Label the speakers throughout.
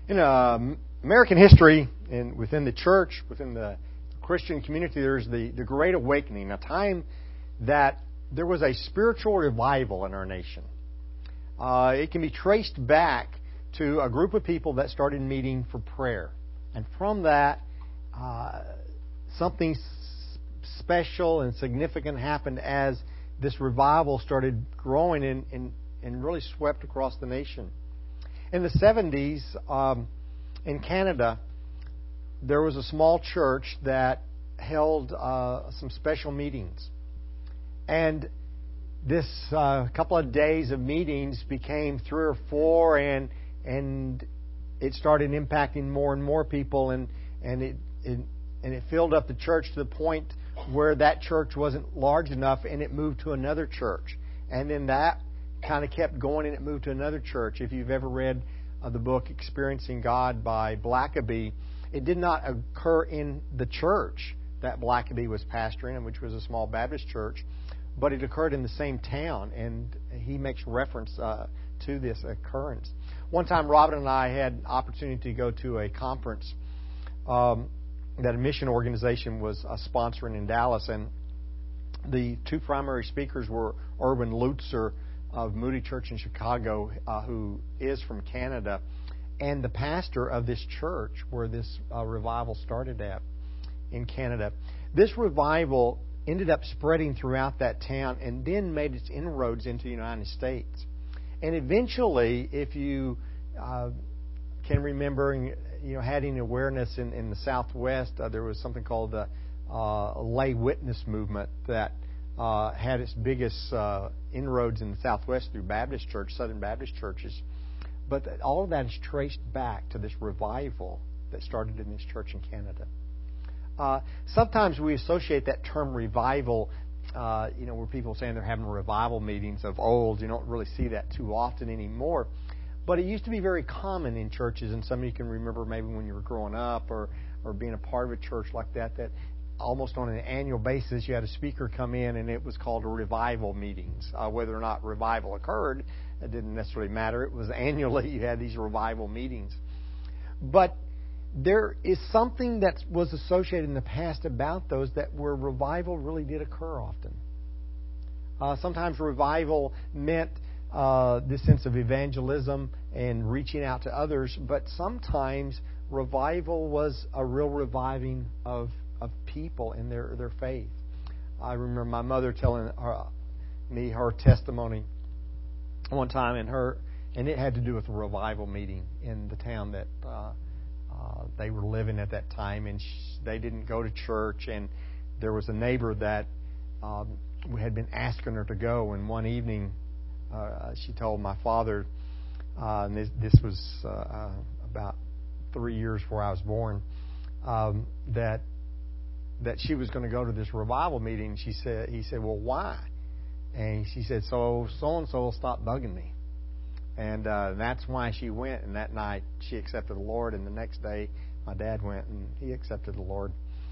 Speaker 1: In American history, and within the church, within the Christian community, there's the Great Awakening, a time that there was a spiritual revival in our nation. It can be traced back to a group of people that started meeting for prayer. And from that, something special and significant happened as this revival started growing and really swept across the nation. In the 70s, in Canada, there was a small church that held some special meetings. And this couple of days of meetings became 3 or 4, and it started impacting more and more people, and it filled up the church to the point where that church wasn't large enough, and it moved to another church. And then that kind of kept going, and it moved to another church. If you've ever read the book Experiencing God by Blackaby, it did not occur in the church that Blackaby was pastoring, which was a small Baptist church, but it occurred in the same town, and he makes reference to this occurrence. One time, Robin and I had opportunity to go to a conference that a mission organization was sponsoring in Dallas, and the 2 primary speakers were Erwin Lutzer of Moody Church in Chicago, who is from Canada, and the pastor of this church where this revival started at in Canada. This revival ended up spreading throughout that town and then made its inroads into the United States. And eventually, if you can remember, having awareness in the Southwest, there was something called the lay witness movement that had its biggest inroads in the Southwest through Baptist church, Southern Baptist churches. But all of that is traced back to this revival that started in this church in Canada. Sometimes we associate that term revival, where people are saying they're having revival meetings of old. You don't really see that too often anymore. But it used to be very common in churches, and some of you can remember maybe when you were growing up or being a part of a church like that almost on an annual basis you had a speaker come in, and it was called a revival meetings. Whether or not revival occurred, it didn't necessarily matter. It was annually you had these revival meetings. But there is something that was associated in the past about those that where revival really did occur often. Sometimes revival meant this sense of evangelism and reaching out to others, but sometimes revival was a real reviving of people in their faith. I remember my mother telling me her testimony one time, and it had to do with a revival meeting in the town that they were living at that time, and they didn't go to church, and there was a neighbor that had been asking her to go, and one evening she told my father, and this was about 3 years before I was born, that she was going to go to this revival meeting. He said, well, why? And she said, so-and-so will stop bugging me. And that's why she went. And that night she accepted the Lord. And the next day my dad went and he accepted the Lord.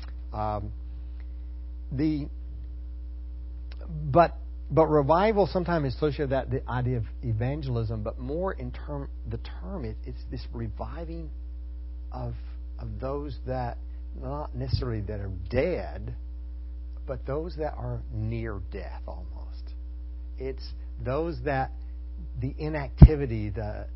Speaker 1: But revival sometimes is associated with the idea of evangelism. But more in the term, it's this reviving of those that not necessarily that are dead, but those that are near death almost. It's those that the inactivity, the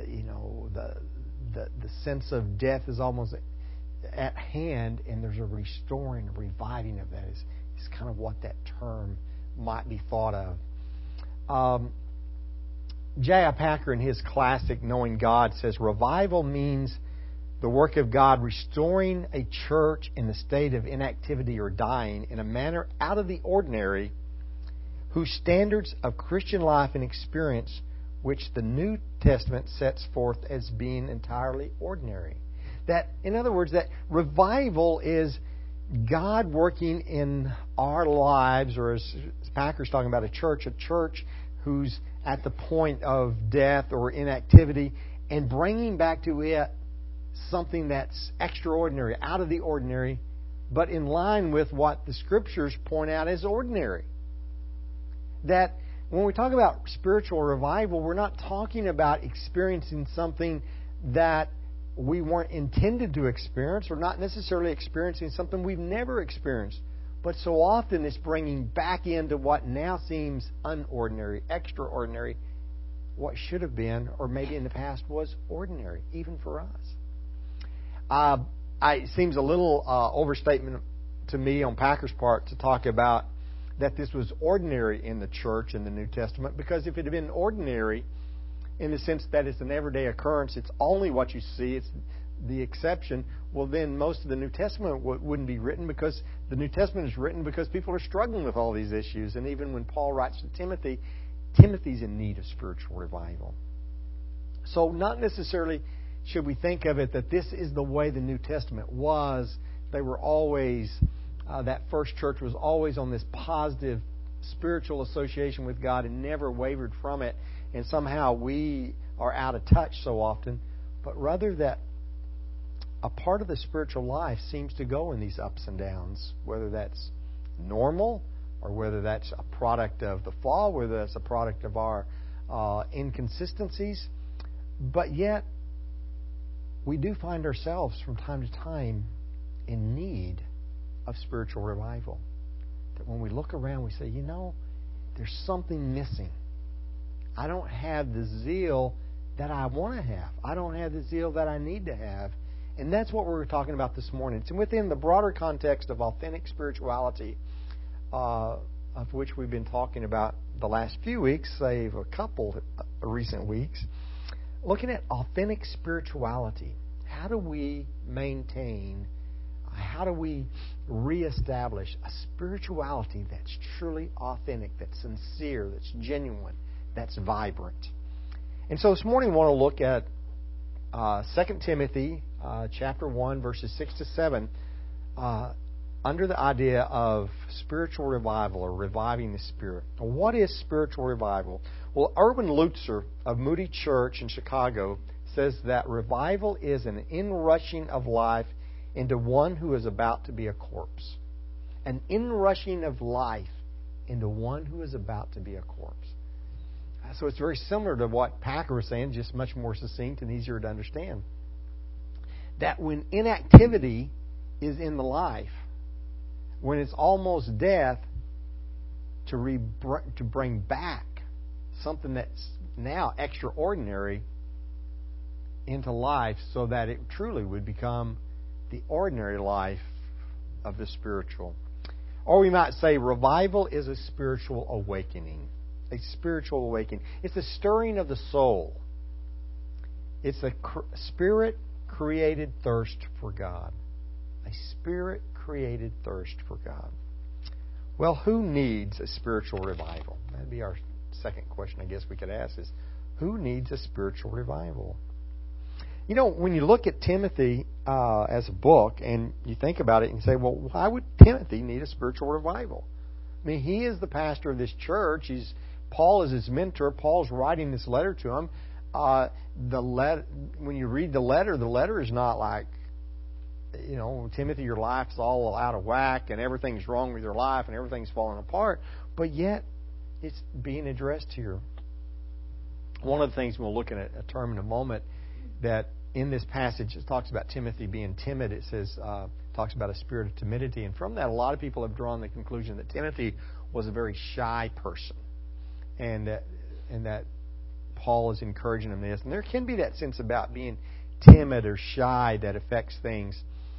Speaker 1: sense of death is almost at hand, and there's a restoring, a reviving of that. Is kind of what that term might be thought of. J.I. Packer, in his classic Knowing God, says revival means the work of God restoring a church in the state of inactivity or dying in a manner out of the ordinary, whose standards of Christian life and experience, which the New Testament sets forth as being entirely ordinary. That, in other words, that revival is God working in our lives, or as Packer's talking about a church who's at the point of death or inactivity, and bringing back to it something that's extraordinary, out of the ordinary, but in line with what the Scriptures point out as ordinary. That when we talk about spiritual revival, we're not talking about experiencing something that we weren't intended to experience, or not necessarily experiencing something we've never experienced. But so often it's bringing back into what now seems unordinary, extraordinary, what should have been, or maybe in the past was ordinary, even for us. It seems a little overstatement to me on Packer's part to talk about that this was ordinary in the church in the New Testament, because if it had been ordinary in the sense that it's an everyday occurrence, it's only what you see, it's the exception, well then most of the New Testament wouldn't be written, because the New Testament is written because people are struggling with all these issues. And even when Paul writes to Timothy, Timothy's in need of spiritual revival. So not necessarily should we think of it that this is the way the New Testament was. They were always, that first church was always on this positive spiritual association with God and never wavered from it, and somehow we are out of touch so often, but rather that a part of the spiritual life seems to go in these ups and downs, whether that's normal or whether that's a product of the fall, whether that's a product of our inconsistencies. But yet, we do find ourselves from time to time in need of spiritual revival. That when we look around, we say, there's something missing. I don't have the zeal that I want to have. I don't have the zeal that I need to have. And that's what we're talking about this morning. It's within the broader context of authentic spirituality, of which we've been talking about the last few weeks, save a couple recent weeks. Looking at authentic spirituality. How do we maintain, how do we reestablish a spirituality that's truly authentic, that's sincere, that's genuine, that's vibrant? And so this morning we want to look at 2 Timothy chapter 1, verses 6 to 7, under the idea of spiritual revival or reviving the Spirit. What is spiritual revival? Well, Erwin Lutzer of Moody Church in Chicago says that revival is an inrushing of life into one who is about to be a corpse. An inrushing of life into one who is about to be a corpse. So it's very similar to what Packer was saying, just much more succinct and easier to understand. That when inactivity is in the life, when it's almost death, to bring back something that's now extraordinary into life so that it truly would become the ordinary life of the spiritual. Or we might say revival is a spiritual awakening. A spiritual awakening. It's a stirring of the soul. It's a Spirit-created thirst for God. A Spirit-created thirst for God. Well, who needs a spiritual revival? That'd be our second question I guess we could ask is, who needs a spiritual revival? When you look at Timothy as a book and you think about it and you say, well, why would Timothy need a spiritual revival? I mean, he is the pastor of this church. Paul is his mentor. Paul's writing this letter to him. When you read the letter is not like, Timothy, your life's all out of whack and everything's wrong with your life and everything's falling apart. But yet, it's being addressed here. One of the things, we'll look at a term in a moment, that in this passage it talks about Timothy being timid. It says, talks about a spirit of timidity. And from that, a lot of people have drawn the conclusion that Timothy was a very shy person. And that Paul is encouraging him this. And there can be that sense about being timid or shy that affects things.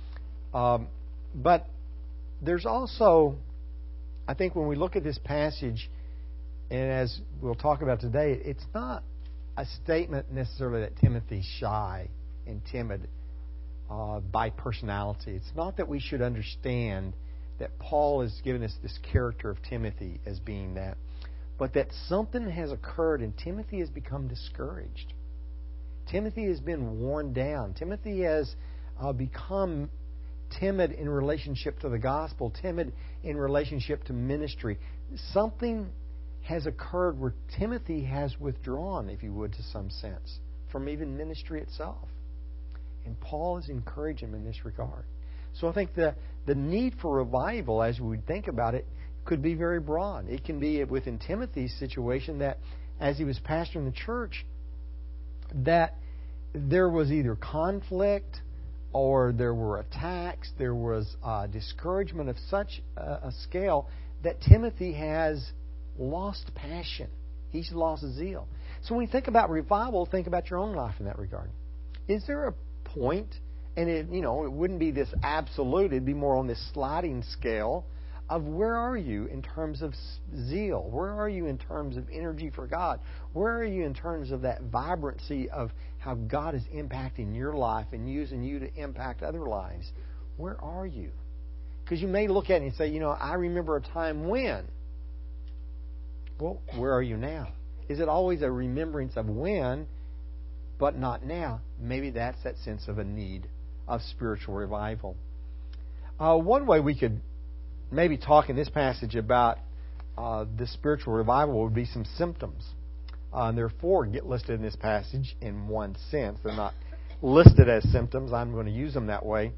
Speaker 1: But there's also, I think when we look at this passage, and as we'll talk about today, it's not a statement necessarily that Timothy's shy and timid by personality. It's not that we should understand that Paul has given us this character of Timothy as being that, but that something has occurred and Timothy has become discouraged. Timothy has been worn down. Timothy has become timid in relationship to the gospel, timid in relationship to ministry. Something has occurred where Timothy has withdrawn, if you would, to some sense, from even ministry itself. And Paul is encouraging him in this regard. So I think the need for revival, as we would think about it, could be very broad. It can be within Timothy's situation that as he was pastoring the church, that there was either conflict or there were attacks, there was discouragement of such a scale that Timothy has lost passion. He's lost zeal. So when you think about revival, think about your own life in that regard. Is there a point, and it wouldn't be this absolute, it'd be more on this sliding scale of where are you in terms of zeal? Where are you in terms of energy for God? Where are you in terms of that vibrancy of how God is impacting your life and using you to impact other lives? Where are you? Because you may look at it and say, I remember a time when. Well, where are you now? Is it always a remembrance of when, but not now? Maybe that's that sense of a need of spiritual revival. One way we could maybe talk in this passage about the spiritual revival would be some symptoms. There are 4 get listed in this passage in one sense. They're not listed as symptoms. I'm going to use them that way.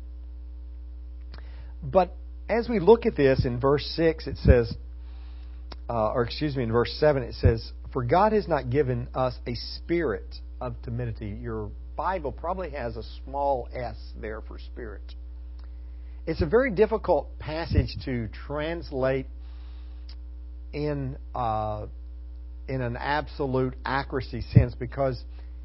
Speaker 1: But as we look at this in verse 6, it says, in verse 7, it says, "For God has not given us a spirit of timidity." Your Bible probably has a small s there for spirit. It's a very difficult passage to translate in an absolute accuracy sense because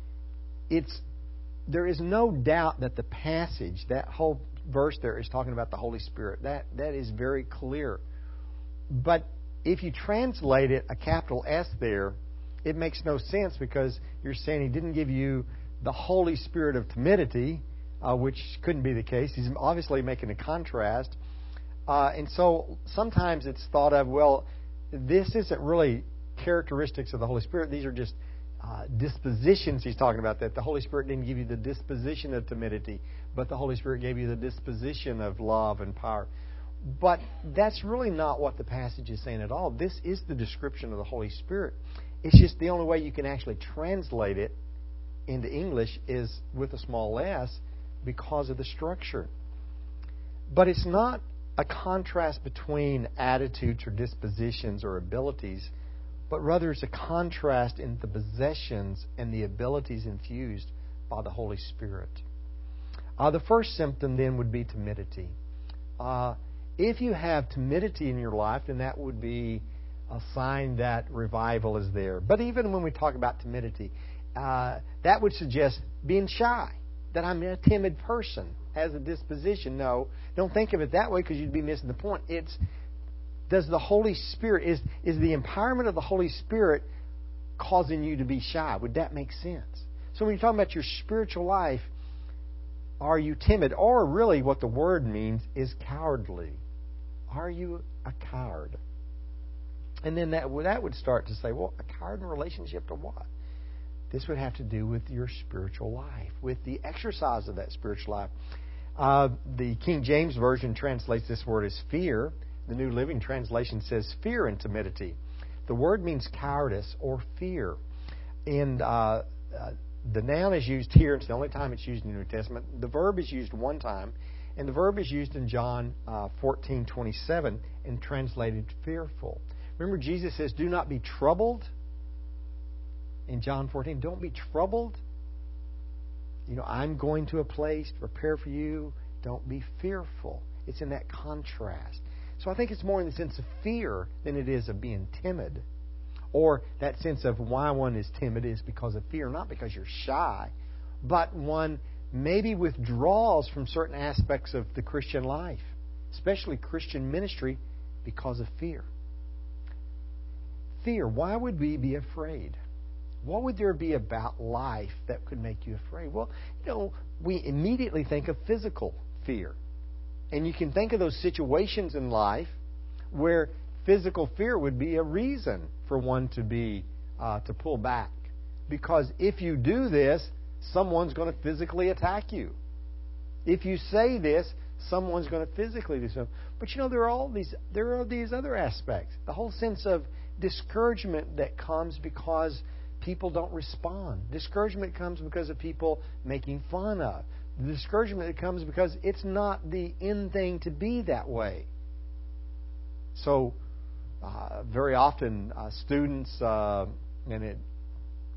Speaker 1: there is no doubt that the passage, that whole verse there, is talking about the Holy Spirit. That is very clear. But if you translate it a capital S there, it makes no sense because you're saying He didn't give you the Holy Spirit of timidity, which couldn't be the case. He's obviously making a contrast. And so sometimes it's thought of, well, this isn't really characteristics of the Holy Spirit. These are just dispositions He's talking about, that the Holy Spirit didn't give you the disposition of timidity, but the Holy Spirit gave you the disposition of love and power. But that's really not what the passage is saying at all. This is the description of the Holy Spirit. It's just the only way you can actually translate it into English is with a small s because of the structure. But it's not a contrast between attitudes or dispositions or abilities, but rather it's a contrast in the possessions and the abilities infused by the Holy Spirit. The first symptom then would be timidity. If you have timidity in your life, then that would be a sign that revival is there. But even when we talk about timidity, that would suggest being shy, that I'm a timid person, has a disposition. No, don't think of it that way because you'd be missing the point. Does the Holy Spirit, is the empowerment of the Holy Spirit causing you to be shy? Would that make sense? So when you're talking about your spiritual life, are you timid? Or really what the word means is cowardly. Are you a coward? And then that would start to say, well, a coward in relationship to what? This would have to do with your spiritual life, with the exercise of that spiritual life. The King James Version translates this word as fear. The New Living Translation says fear and timidity. The word means cowardice or fear. And the noun is used here. It's the only time it's used in the New Testament. The verb is used one time. And the verb is used in John 14:27 and translated fearful. Remember, Jesus says, do not be troubled. In John 14, don't be troubled. I'm going to a place to prepare for you. Don't be fearful. It's in that contrast. So I think it's more in the sense of fear than it is of being timid. Or that sense of why one is timid is because of fear, not because you're shy, but one maybe withdraws from certain aspects of the Christian life, especially Christian ministry, because of fear. Fear. Why would we be afraid? What would there be about life that could make you afraid? Well, we immediately think of physical fear. And you can think of those situations in life where physical fear would be a reason for one to pull back. Because if you do this, someone's going to physically attack you. If you say this, someone's going to physically do something. But there are these other aspects. The whole sense of discouragement that comes because people don't respond. Discouragement comes because of people making fun of. The discouragement that comes because it's not the in thing to be that way. So, very often students, and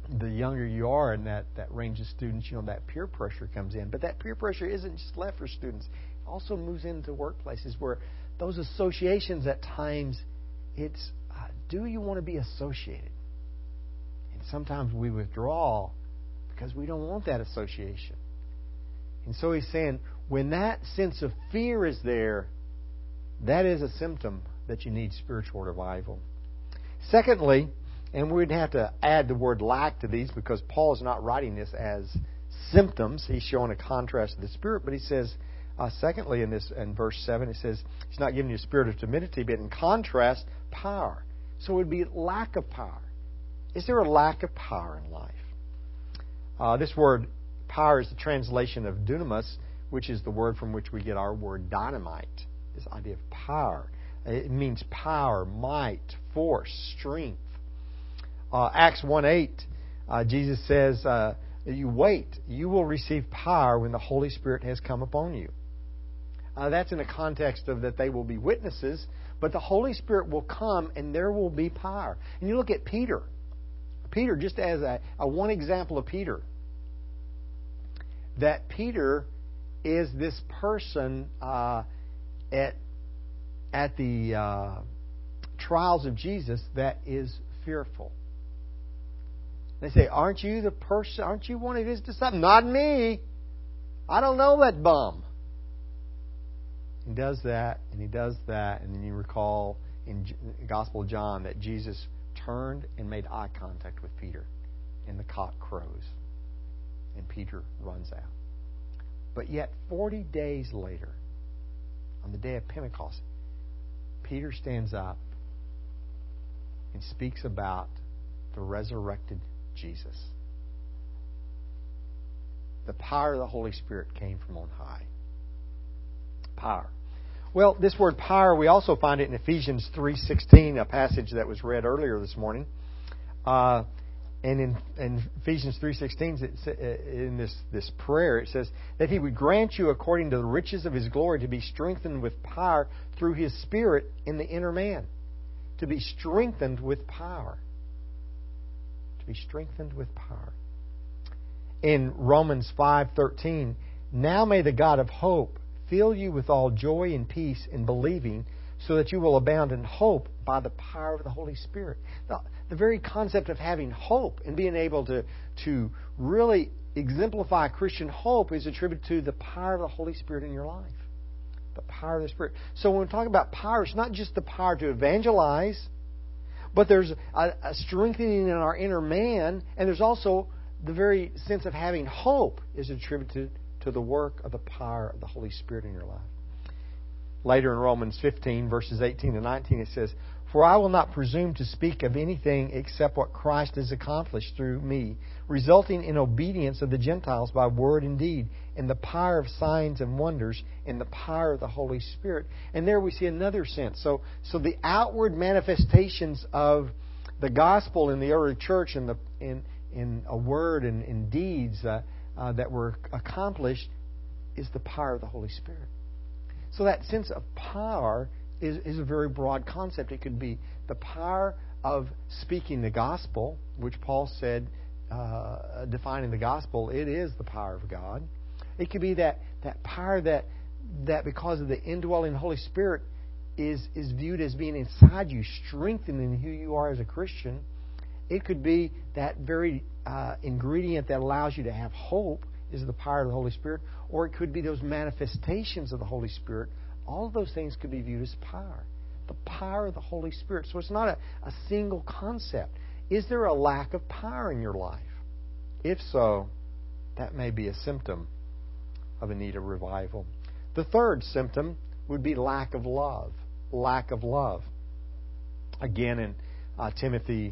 Speaker 1: the younger you are in that range of students, that peer pressure comes in. But that peer pressure isn't just left for students. It also moves into workplaces where those associations at times, it's, do you want to be associated? And sometimes we withdraw because we don't want that association. And so he's saying, when that sense of fear is there, that is a symptom that you need spiritual revival. Secondly, and we'd have to add the word lack to these because Paul is not writing this as symptoms. He's showing a contrast to the Spirit. But he says, secondly, in verse 7, it says, He's not giving you a spirit of timidity, but in contrast, power. So it would be lack of power. Is there a lack of power in life? This word power is the translation of dunamis, which is the word from which we get our word dynamite. This idea of power. It means power, might, force, strength. Acts 1:8, Jesus says, you wait, you will receive power when the Holy Spirit has come upon you. That's in the context of that they will be witnesses, but the Holy Spirit will come and there will be power. And you look at Peter. Peter, just as a one example of Peter, that Peter is this person at the trials of Jesus that is fearful. They say, aren't you the person? Aren't you one of his disciples? Not me. I don't know that bum. He does that, and he does that, and then you recall in the Gospel of John that Jesus turned and made eye contact with Peter, and the cock crows, and Peter runs out. But yet 40 days later, on the day of Pentecost, Peter stands up and speaks about the resurrected Jesus. The power of the Holy Spirit came from on high. Power. Well, this word power, we also find it in Ephesians 3:16, a passage that was read earlier this morning. And in Ephesians 3:16, in this prayer, it says that He would grant you according to the riches of His glory to be strengthened with power through His Spirit in the inner man. To be strengthened with power. To be strengthened with power. In Romans 5:13, now may the God of hope fill you with all joy and peace in believing, so that you will abound in hope by the power of the Holy Spirit. The very concept of having hope and being able to really exemplify Christian hope is attributed to the power of the Holy Spirit in your life. The power of the Spirit. So when we talk about power, it's not just the power to evangelize, but there's a strengthening in our inner man, and there's also the very sense of having hope is attributed to the work of the power of the Holy Spirit in your life. Later in Romans 15, verses 18 and 19, it says, for I will not presume to speak of anything except what Christ has accomplished through me, resulting in obedience of the Gentiles by word and deed, in the power of signs and wonders, in the power of the Holy Spirit. And there we see another sense. So the outward manifestations of the gospel in the early church and in a word and in deeds that were accomplished is the power of the Holy Spirit. So that sense of power is a very broad concept. It could be the power of speaking the gospel, which Paul said, defining the gospel, it is the power of God. It could be that power that because of the indwelling Holy Spirit is viewed as being inside you, strengthening who you are as a Christian. It could be that very ingredient that allows you to have hope is the power of the Holy Spirit. Or it could be those manifestations of the Holy Spirit. All of those things could be viewed as power. The power of the Holy Spirit. So it's not a single concept. Is there a lack of power in your life? If so, that may be a symptom of a need of revival. The third symptom would be lack of love. Lack of love. Again, in Timothy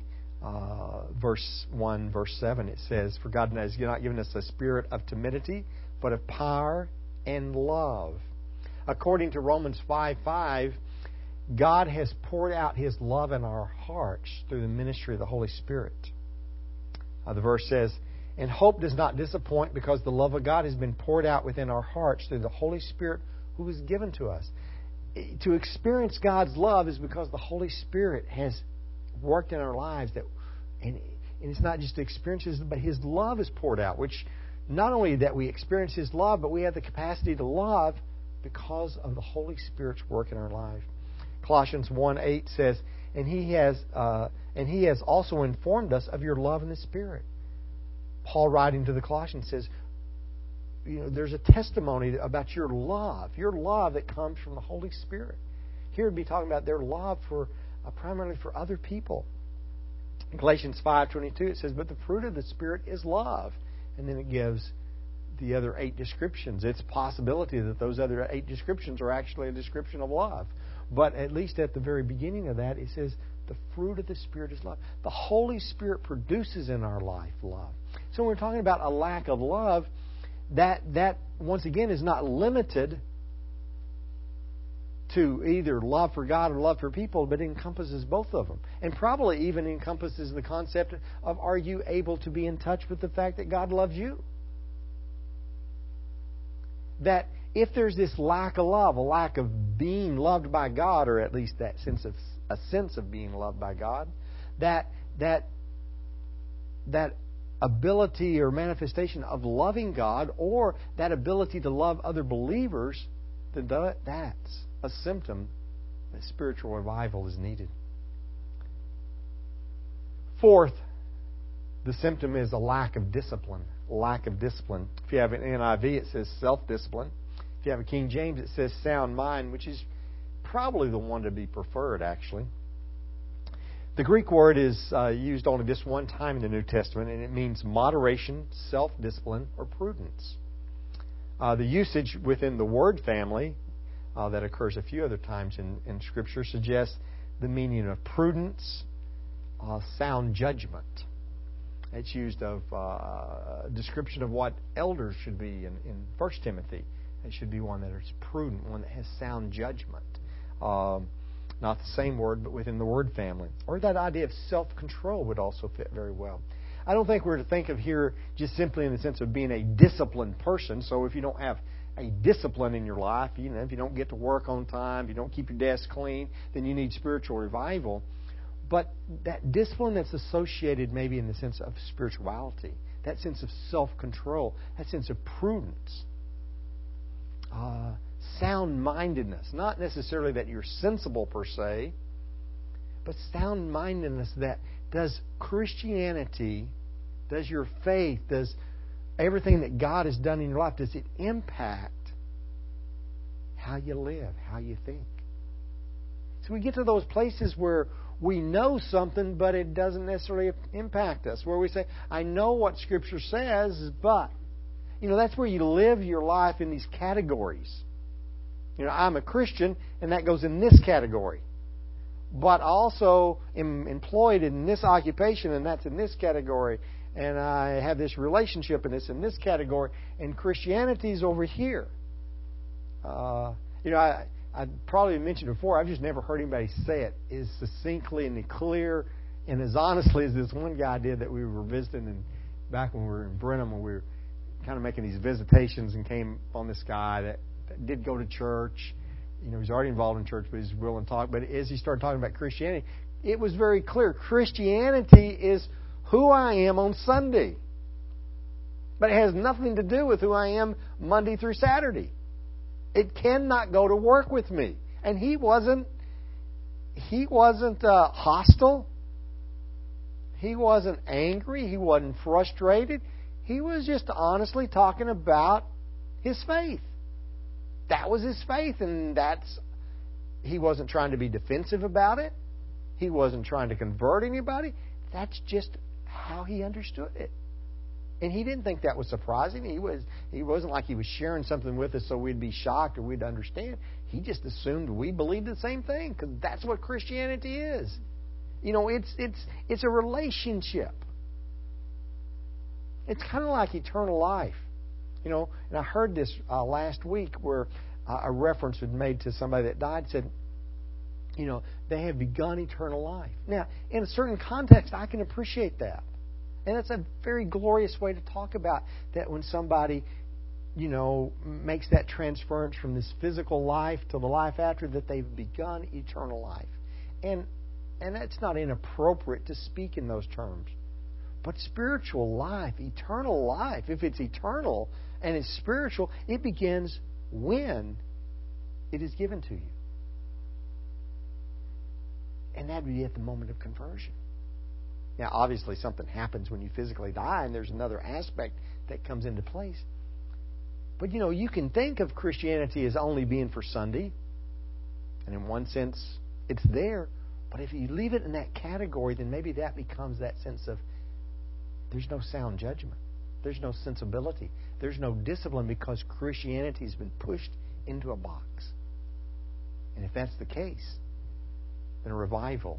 Speaker 1: verse 1, verse 7, it says, for God has not given us a spirit of timidity, but of power and love. According to Romans 5:5, God has poured out His love in our hearts through the ministry of the Holy Spirit. The verse says, and hope does not disappoint because the love of God has been poured out within our hearts through the Holy Spirit who is given to us. To experience God's love is because the Holy Spirit has worked in our lives and And it's not just experiences, but His love is poured out, which not only that we experience His love, but we have the capacity to love because of the Holy Spirit's work in our life. Colossians 1:8 says, and He has also informed us of your love in the Spirit. Paul, writing to the Colossians, says, there's a testimony about your love that comes from the Holy Spirit. Here it'd be talking about their love for primarily for other people. In Galatians 5:22 it says, but the fruit of the Spirit is love. And then it gives the other 8 descriptions. It's a possibility that those other 8 descriptions are actually a description of love. But at least at the very beginning of that, it says the fruit of the Spirit is love. The Holy Spirit produces in our life love. So when we're talking about a lack of love, that once again is not limited to either love for God or love for people, but encompasses both of them. And probably even encompasses the concept of, are you able to be in touch with the fact that God loves you? That if there's this lack of love, a lack of being loved by God, or at least that sense of being loved by God, that ability or manifestation of loving God, or that ability to love other believers, then that's a symptom that spiritual revival is needed. Fourth, the symptom is a lack of discipline. Lack of discipline. If you have an NIV, it says self-discipline. If you have a King James, it says sound mind, which is probably the one to be preferred, actually. The Greek word is used only just one time in the New Testament, and it means moderation, self-discipline, or prudence. The usage within the word family that occurs a few other times in Scripture suggests the meaning of prudence, sound judgment. It's used of a description of what elders should be in 1 Timothy. It should be one that is prudent, one that has sound judgment. Not the same word, but within the word family. Or that idea of self-control would also fit very well. I don't think we're to think of here just simply in the sense of being a disciplined person. So if you don't have a discipline in your life, if you don't get to work on time, if you don't keep your desk clean, then you need spiritual revival. But that discipline that's associated maybe in the sense of spirituality, that sense of self-control, that sense of prudence, sound-mindedness. Not necessarily that you're sensible per se, but sound-mindedness that does Christianity, does your faith, does everything that God has done in your life, does it impact how you live, how you think? So we get to those places where we know something, but it doesn't necessarily impact us. Where we say, I know what Scripture says, but... that's where you live your life in these categories. I'm a Christian, and that goes in this category. But I also am employed in this occupation, and that's in this category. And I have this relationship, and it's in this category. And Christianity's over here. I probably mentioned before, I've just never heard anybody say it as succinctly and clear and as honestly as this one guy did that we were visiting back when we were in Brenham, when we were kind of making these visitations, and came on this guy that did go to church. He's already involved in church, but he's willing to talk. But as he started talking about Christianity, it was very clear. Christianity is who I am on Sunday. But it has nothing to do with who I am Monday through Saturday. It cannot go to work with me. And he wasn't hostile. He wasn't angry. He wasn't frustrated. He was just honestly talking about his faith. That was his faith, and he wasn't trying to be defensive about it. He wasn't trying to convert anybody. That's just how he understood it. And he didn't think that was surprising. He wasn't like he was sharing something with us so we'd be shocked or we'd understand. He just assumed we believed the same thing, because that's what Christianity is. It's a relationship. It's kind of like eternal life. And I heard this last week where a reference was made to somebody that died, said, they have begun eternal life. Now, in a certain context, I can appreciate that. And that's a very glorious way to talk about that when somebody, makes that transference from this physical life to the life after, that they've begun eternal life. And that's not inappropriate to speak in those terms. But spiritual life, eternal life, if it's eternal and it's spiritual, it begins when it is given to you. And that would be at the moment of conversion. Now, obviously, something happens when you physically die, and there's another aspect that comes into place. But, you can think of Christianity as only being for Sunday. And in one sense, it's there. But if you leave it in that category, then maybe that becomes that sense of there's no sound judgment. There's no sensibility. There's no discipline because Christianity has been pushed into a box. And if that's the case, then a revival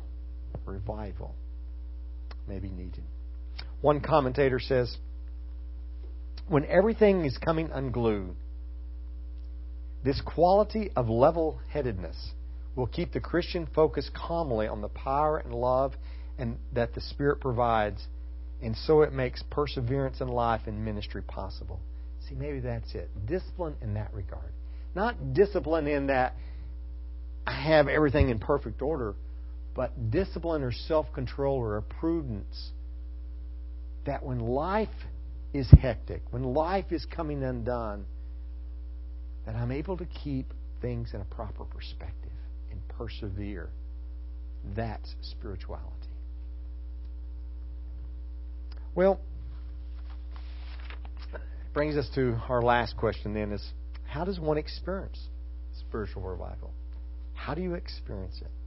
Speaker 1: may be needed. One commentator says, when everything is coming unglued, this quality of level-headedness will keep the Christian focused calmly on the power and love and that the Spirit provides, and so it makes perseverance in life and ministry possible. See, maybe that's it. Discipline in that regard. Not discipline in that I have everything in perfect order, but discipline or self-control or a prudence that when life is hectic, when life is coming undone, that I'm able to keep things in a proper perspective and persevere. That's spirituality. Well, it brings us to our last question then is, how does one experience spiritual revival? How do you experience it?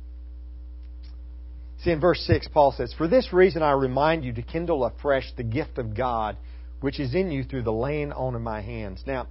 Speaker 1: See, in verse 6, Paul says, "For this reason I remind you to kindle afresh the gift of God, which is in you through the laying on of my hands." Now,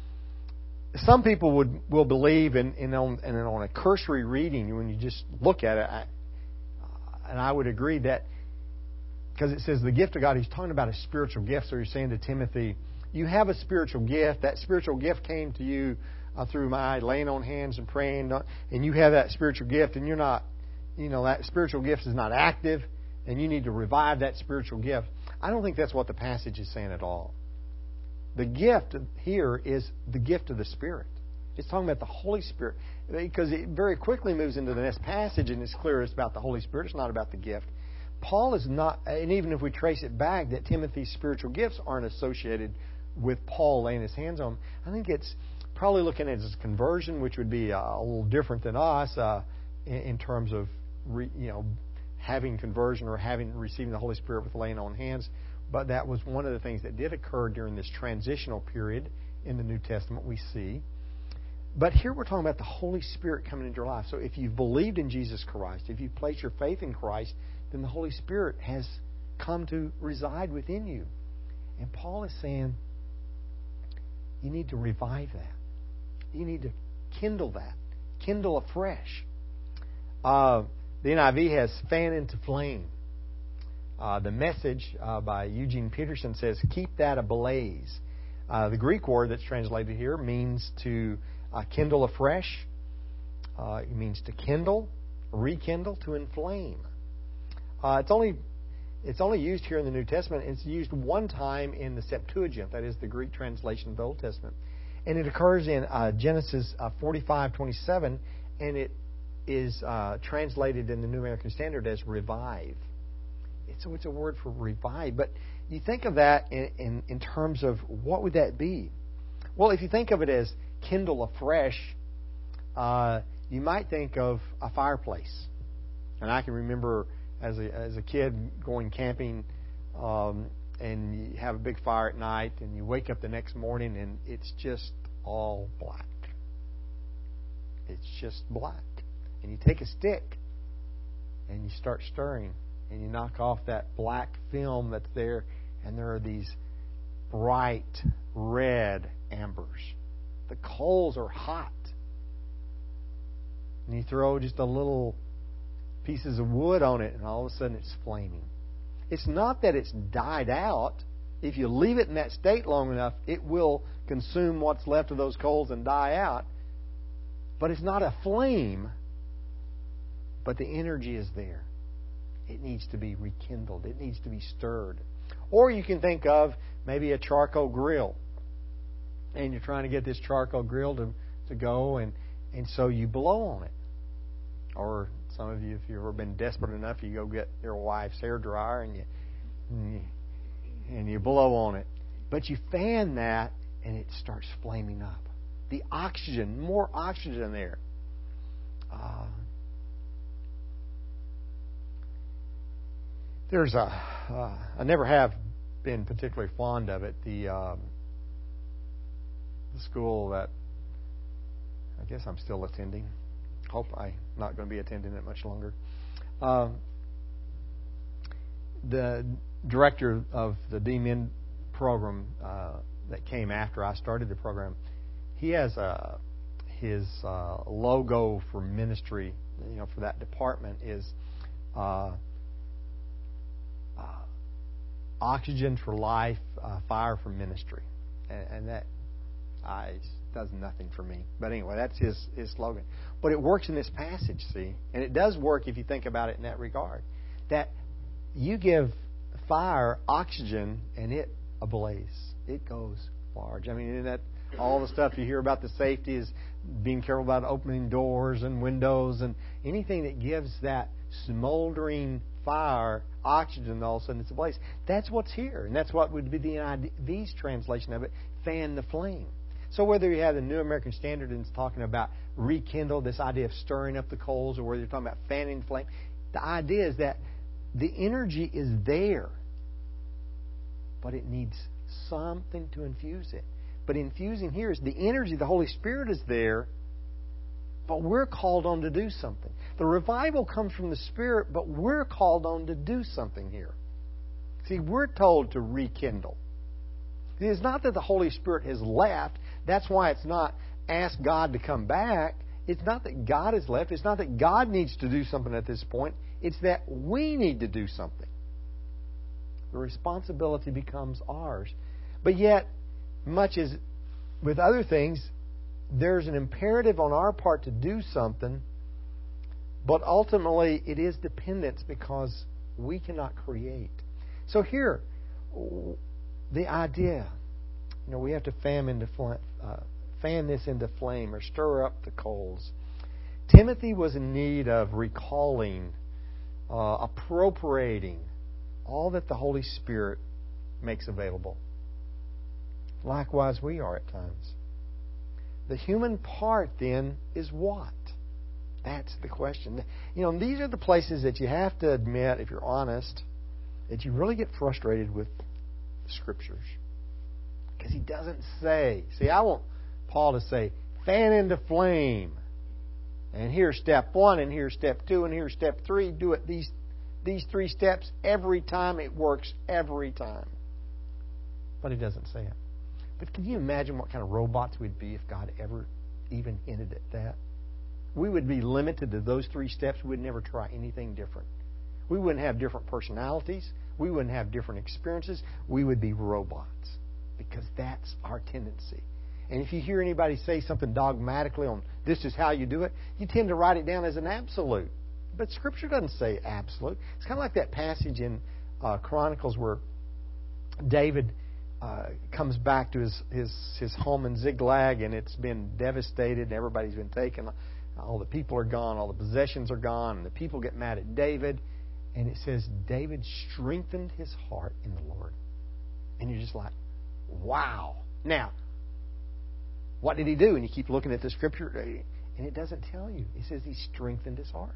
Speaker 1: some people will believe, and on a cursory reading, when you just look at it, and I would agree that, because it says the gift of God, he's talking about a spiritual gift. So he's saying to Timothy, you have a spiritual gift. That spiritual gift came to you through my laying on hands and praying, and you have that spiritual gift, and you're not, that spiritual gift is not active, and you need to revive that spiritual gift. I don't think that's what the passage is saying at all. The gift here is the gift of the Spirit. It's talking about the Holy Spirit, because it very quickly moves into the next passage, and it's clear it's about the Holy Spirit. It's not about the gift. Paul is not, and even if we trace it back, that Timothy's spiritual gifts aren't associated with Paul laying his hands on him. I think it's probably looking at his conversion, which would be a little different than us in terms of having conversion or receiving the Holy Spirit with laying on hands. But that was one of the things that did occur during this transitional period in the New Testament we see. But here we're talking about the Holy Spirit coming into your life. So if you've believed in Jesus Christ, if you've placed your faith in Christ, then the Holy Spirit has come to reside within you. And Paul is saying, you need to revive that. You need to kindle that. Kindle afresh. The NIV has fan into flame. The Message by Eugene Peterson says, keep that ablaze. The Greek word that's translated here means to kindle afresh. It means to kindle, rekindle, to inflame. It's only used here in the New Testament. It's used one time in the Septuagint, that is the Greek translation of the Old Testament. And it occurs in Genesis 45:27, and it is translated in the New American Standard as revive. So it's a word for revive. But you think of that in terms of what would that be? Well, if you think of it as kindle afresh, you might think of a fireplace. And I can remember as a kid going camping, and you have a big fire at night, and you wake up the next morning, and it's just all black. It's just black. And you take a stick, and you start stirring, and you knock off that black film that's there, and there are these bright red embers. The coals are hot. And you throw just a little pieces of wood on it, and all of a sudden it's flaming. It's not that it's died out. If you leave it in that state long enough, it will consume what's left of those coals and die out. But it's not a flame, but the energy is there. It needs to be rekindled. It needs to be stirred. Or you can think of maybe a charcoal grill. And you're trying to get this charcoal grill to go, and so you blow on it. Or some of you, if you've ever been desperate enough, you go get your wife's hair dryer and and you blow on it. But you fan that, and it starts flaming up. The oxygen, more oxygen there. I never have been particularly fond of it. The school that I guess I'm still attending. Hope I'm not going to be attending it much longer. The director of the D-Min program that came after I started the program, he has his logo for ministry, for that department is Oxygen for Life, Fire for Ministry, and that does nothing for me. But anyway, that's his slogan. But it works in this passage, see, and it does work if you think about it in that regard. That you give fire oxygen, and it ablaze. It goes large. I mean, isn't that all the stuff you hear about the safety is being careful about opening doors and windows and anything that gives that smoldering fire oxygen, all of a sudden it's ablaze. That's what's here, and that's what would be the NIV's translation of it, fan the flame. So whether you have the New American Standard and it's talking about rekindle, this idea of stirring up the coals, or whether you're talking about fanning the flame, the idea is that the energy is there, but it needs something to infuse it. But infusing here is the energy, the Holy Spirit is there, but we're called on to do something. The revival comes from the Spirit, but we're called on to do something here. See, we're told to rekindle. It is not that the Holy Spirit has left. That's why it's not ask God to come back. It's not that God has left. It's not that God needs to do something at this point. It's that we need to do something. The responsibility becomes ours. But yet, much as with other things, there's an imperative on our part to do something, but ultimately it is dependence because we cannot create. So here, the idea, we have to fan this into flame or stir up the coals. Timothy was in need of recalling, appropriating all that the Holy Spirit makes available. Likewise, we are at times. The human part, then, is what? That's the question. These are the places that you have to admit, if you're honest, that you really get frustrated with the Scriptures. Because he doesn't say. See, I want Paul to say, fan into flame. And here's step 1, and here's step 2, and here's step 3. Do it these 3 steps every time. It works every time. But he doesn't say it. But can you imagine what kind of robots we'd be if God ever even hinted at that? We would be limited to those 3 steps. We'd never try anything different. We wouldn't have different personalities. We wouldn't have different experiences. We would be robots because that's our tendency. And if you hear anybody say something dogmatically on this is how you do it, you tend to write it down as an absolute. But Scripture doesn't say absolute. It's kind of like that passage in Chronicles where David comes back to his home in Ziklag, and it's been devastated, and everybody's been taken. All the people are gone, all the possessions are gone, and the people get mad at David. And it says, David strengthened his heart in the Lord. And you're just like, wow. Now, what did he do? And you keep looking at the Scripture, and it doesn't tell you. It says he strengthened his heart.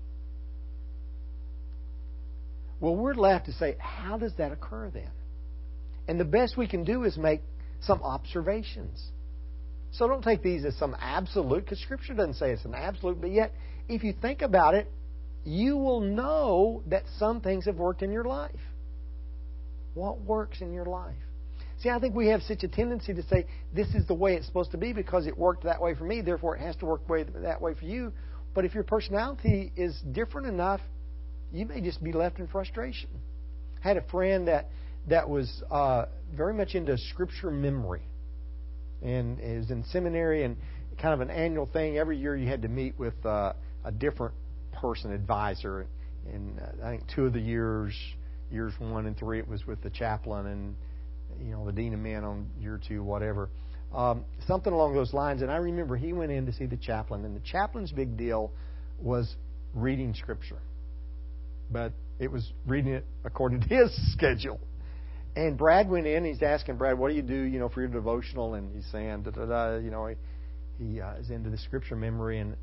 Speaker 1: Well, we're left to say, how does that occur then? And the best we can do is make some observations. So don't take these as some absolute, because Scripture doesn't say it's an absolute, but yet, if you think about it, you will know that some things have worked in your life. What works in your life? See, I think we have such a tendency to say, this is the way it's supposed to be because it worked that way for me, therefore it has to work that way for you. But if your personality is different enough, you may just be left in frustration. I had a friend that was very much into Scripture memory. And it was in seminary, and kind of an annual thing. Every year you had to meet with a different person, advisor. And I think 2 of the years 1 and 3, it was with the chaplain and the dean of men on year 2, whatever. Something along those lines. And I remember he went in to see the chaplain, and the chaplain's big deal was reading Scripture. But It was reading it according to his schedule. And Brad went in. He's asking Brad, "What do you do, for your devotional?" And he's saying, "Da da da." He is into the scripture memory, and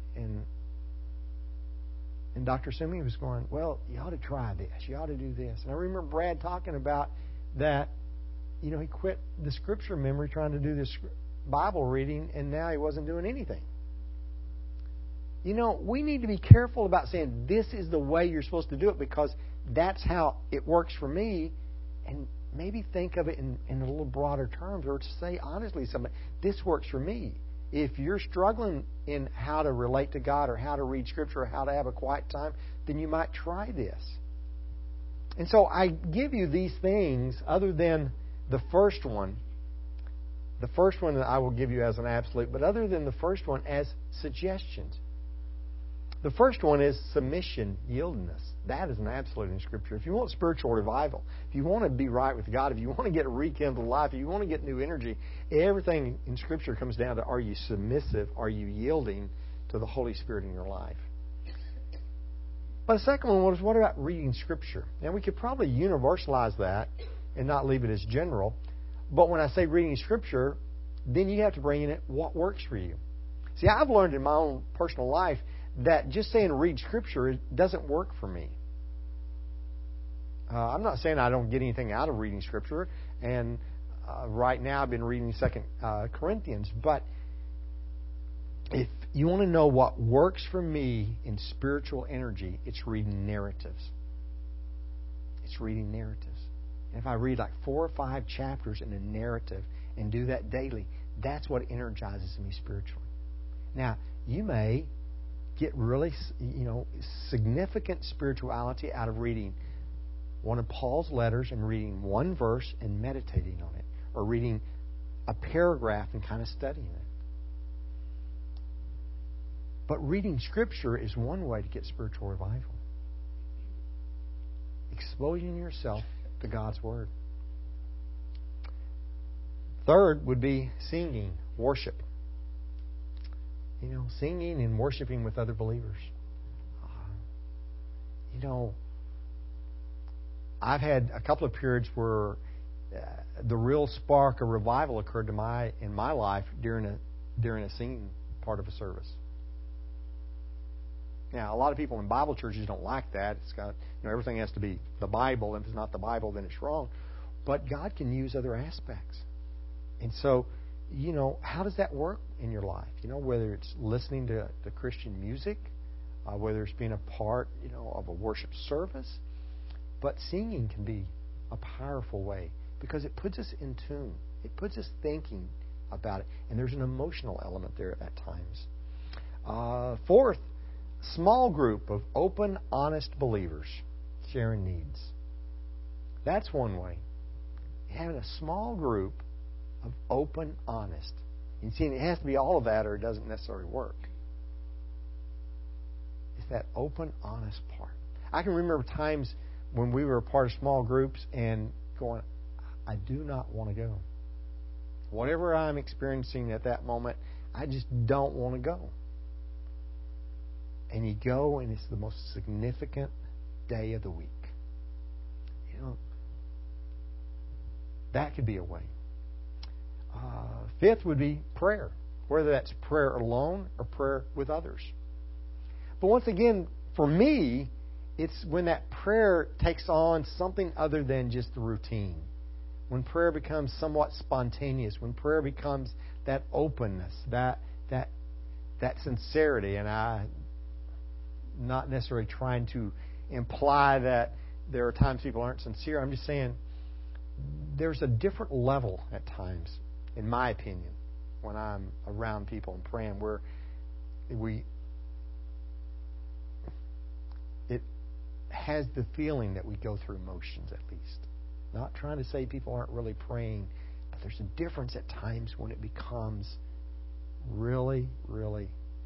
Speaker 1: Dr. Sumi was going, "Well, you ought to try this. You ought to do this." And I remember Brad talking about that. He quit the scripture memory trying to do this Bible reading, and now he wasn't doing anything. We need to be careful about saying this is the way you're supposed to do it because that's how it works for me, and maybe think of it in a little broader terms, or to say honestly, somebody, this works for me. If you're struggling in how to relate to God or how to read Scripture or how to have a quiet time, then you might try this. And so I give you these things other than the first one. The first one that I will give you as an absolute, but other than the first one as suggestions. The first one is submission, yieldedness. That is an absolute in Scripture. If you want spiritual revival, if you want to be right with God, if you want to get a rekindled life, if you want to get new energy, everything in Scripture comes down to, are you submissive? Are you yielding to the Holy Spirit in your life? But the second one was, what about reading Scripture? Now, we could probably universalize that and not leave it as general. But when I say reading Scripture, then you have to bring in it what works for you. See, I've learned in my own personal life that just saying read Scripture doesn't work for me. I'm not saying I don't get anything out of reading Scripture, and right now I've been reading 2 Corinthians, but if you want to know what works for me in spiritual energy, it's reading narratives. It's reading narratives. And if I read like 4 or 5 chapters in a narrative and do that daily, that's what energizes me spiritually. Now, you may get really, significant spirituality out of reading one of Paul's letters and reading one verse and meditating on it, or reading a paragraph and kind of studying it. But reading Scripture is one way to get spiritual revival. Exposing yourself to God's Word. Third would be singing, worship. Singing and worshiping with other believers. I've had a couple of periods where the real spark of revival occurred in my life during a singing part of a service. Now, a lot of people in Bible churches don't like that. It's got everything has to be the Bible. If it's not the Bible, then it's wrong. But God can use other aspects, and so how does that work in your life? Whether it's listening to Christian music, whether it's being a part of a worship service, but singing can be a powerful way because it puts us in tune. It puts us thinking about it, and there's an emotional element there at times. Fourth, small group of open, honest believers sharing needs. That's one way. Having a small group of open, honest. You see, it has to be all of that or it doesn't necessarily work. It's that open, honest part. I can remember times when we were a part of small groups and going, I do not want to go. Whatever I'm experiencing at that moment, I just don't want to go. And you go, and it's the most significant day of the week. That could be a way. Fifth would be prayer, whether that's prayer alone or prayer with others. But once again, for me, it's when that prayer takes on something other than just the routine. When prayer becomes somewhat spontaneous, when prayer becomes that openness, that sincerity, and I'm not necessarily trying to imply that there are times people aren't sincere. I'm just saying there's a different level at times, in my opinion, when I'm around people and praying, where it has the feeling that we go through motions at least. Not trying to say people aren't really praying, but there's a difference at times when it becomes really, really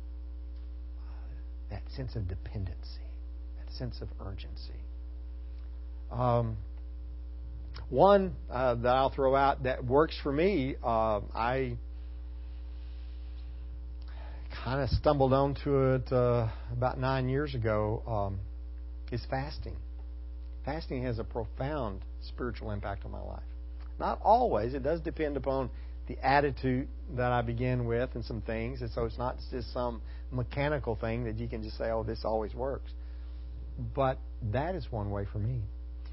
Speaker 1: that sense of dependency, that sense of urgency. One that I'll throw out that works for me, I kind of stumbled onto it about 9 years ago, is fasting. fasting has a profound spiritual impact on my life. Not always. It does depend upon the attitude that I begin with and some things. And so it's not just some mechanical thing that you can just say, oh, this always works. But that is one way for me.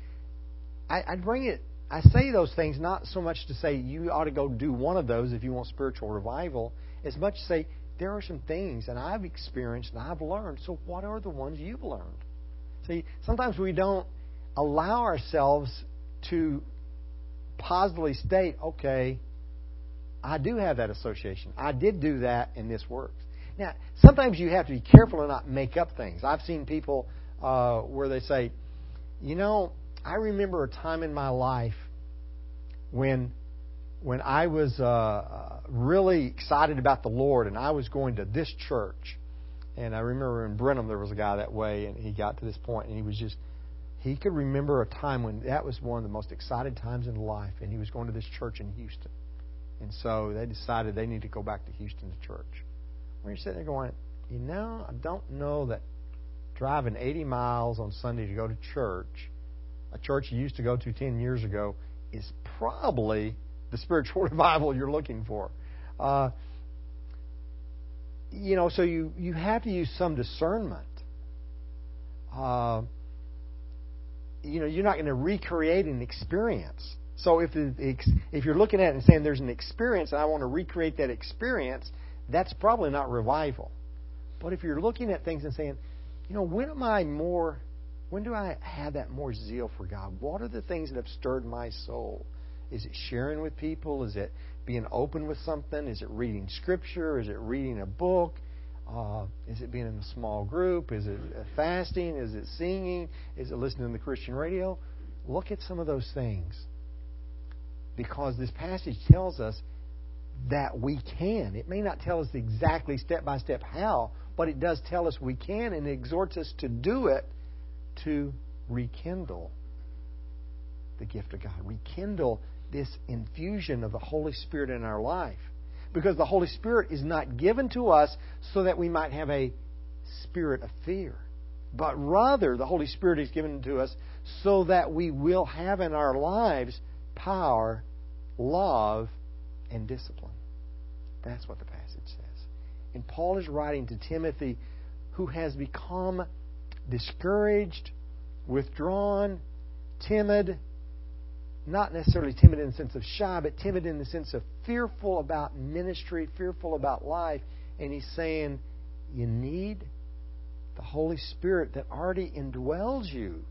Speaker 1: I say those things not so much to say you ought to go do one of those if you want spiritual revival, as much to say there are some things that I've experienced and I've learned. So what are the ones you've learned? See, sometimes we don't allow ourselves to positively state, okay, I do have that association. I did do that and this works. Now, sometimes you have to be careful to not make up things. I've seen people where they say, I remember a time in my life when I was really excited about the Lord and I was going to this church. And I remember in Brenham there was a guy that way, and he got to this point and he could remember a time when that was one of the most excited times in life, and he was going to this church in Houston. And so they decided they need to go back to Houston to church. When you're sitting there going, I don't know that driving 80 miles on Sunday to go to church, a church you used to go to 10 years ago, is probably the spiritual revival you're looking for. So you have to use some discernment. You're not going to recreate an experience. So if you're looking at it and saying there's an experience and I want to recreate that experience, that's probably not revival. But if you're looking at things and saying, when do I have that more zeal for God? What are the things that have stirred my soul? Is it sharing with people? Is it being open with something? Is it reading Scripture? Is it reading a book? Is it being in a small group? Is it fasting? Is it singing? Is it listening to the Christian radio? Look at some of those things. Because this passage tells us that we can. It may not tell us exactly step-by-step how, but it does tell us we can, and it exhorts us to do it to rekindle the gift of God. Rekindle this infusion of the Holy Spirit in our life. Because the Holy Spirit is not given to us so that we might have a spirit of fear. But rather, the Holy Spirit is given to us so that we will have in our lives power, love, and discipline. That's what the passage says. And Paul is writing to Timothy, who has become discouraged, withdrawn, timid, not necessarily timid in the sense of shy, but timid in the sense of fearful about ministry, fearful about life. And he's saying, you need the Holy Spirit that already indwells you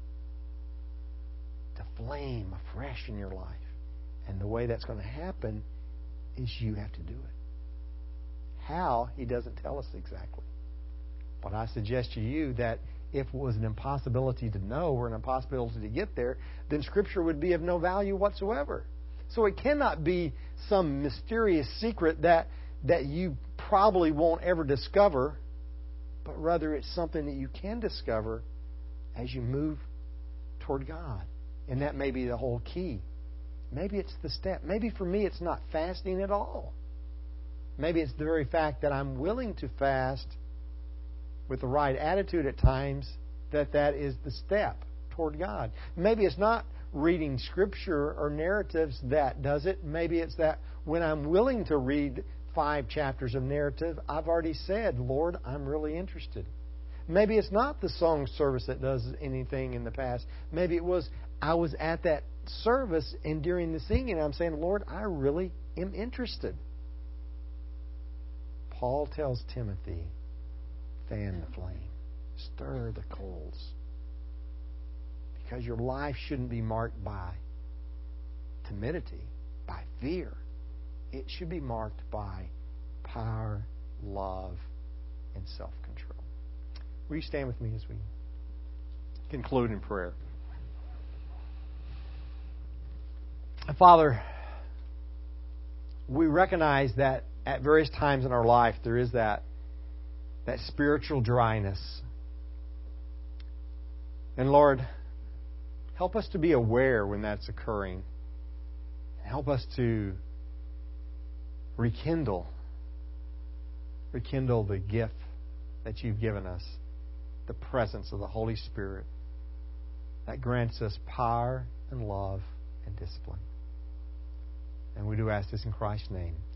Speaker 1: to flame afresh in your life. And the way that's going to happen is you have to do it. How, he doesn't tell us exactly. But I suggest to you that if it was an impossibility to know or an impossibility to get there, then Scripture would be of no value whatsoever. So it cannot be some mysterious secret that you probably won't ever discover, but rather it's something that you can discover as you move toward God. And that may be the whole key. Maybe it's the step. Maybe for me it's not fasting at all. Maybe it's the very fact that I'm willing to fast with the right attitude at times, that is the step toward God. Maybe it's not reading Scripture or narratives that does it. Maybe it's that when I'm willing to read 5 chapters of narrative, I've already said, Lord, I'm really interested. Maybe it's not the song service that does anything in the past. Maybe it was I was at that service and during the singing I'm saying, Lord, I really am interested. Paul tells Timothy, fan the flame. Stir the coals. Because your life shouldn't be marked by timidity, by fear. It should be marked by power, love, and self-control. Will you stand with me as we conclude in prayer? Father, we recognize that at various times in our life there is that spiritual dryness. And Lord, help us to be aware when that's occurring. Help us to rekindle the gift that you've given us, the presence of the Holy Spirit. that grants us power and love and discipline. And we do ask this in Christ's name.